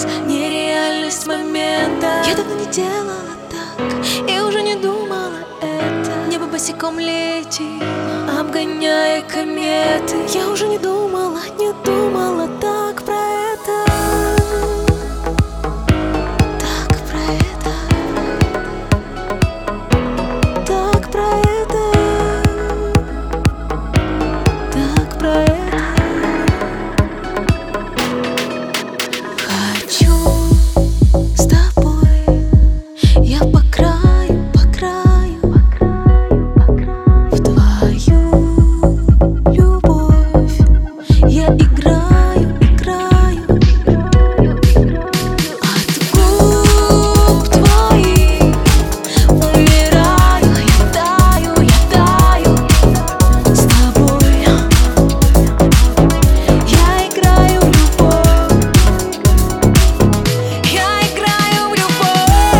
час, нереальность момента. Я давно не делала так и уже не думала это. Небо босиком летит, обгоняя кометы. Я уже не думала так про это. Так про это. Так про это. Так про это. Хочу с тобой я по краю, в твою любовь я играю. От губ твоих умираю, я таю с тобой. Я играю в любовь. Я играю в любовь.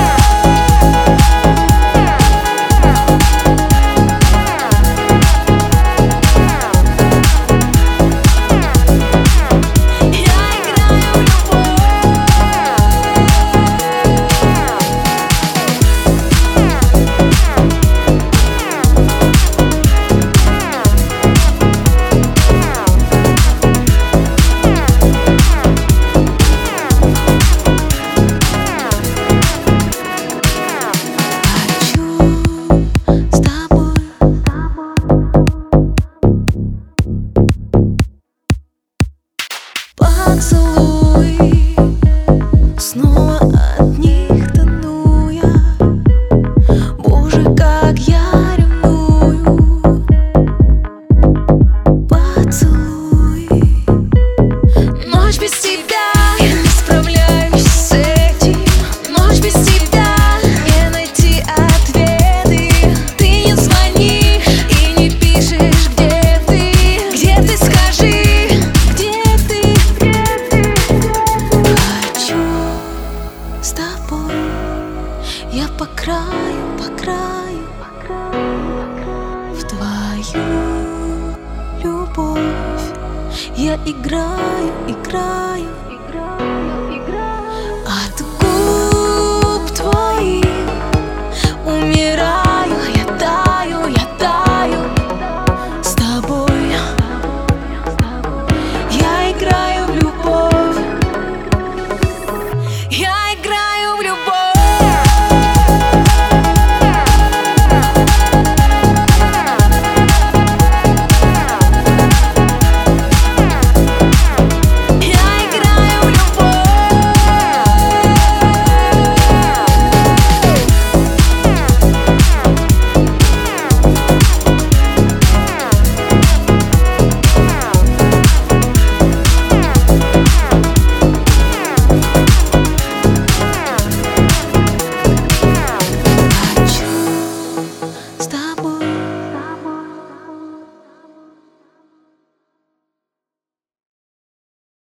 Поцелуй, снова от них тону я. Боже, как я ревную. Поцелуй, ночь без тебя, я не справляюсь с этим. Ночь без тебя, не найти ответы. Ты не звонишь и не пишешь, где ты, скажи. С тобой я по краю, в твою любовь я играю.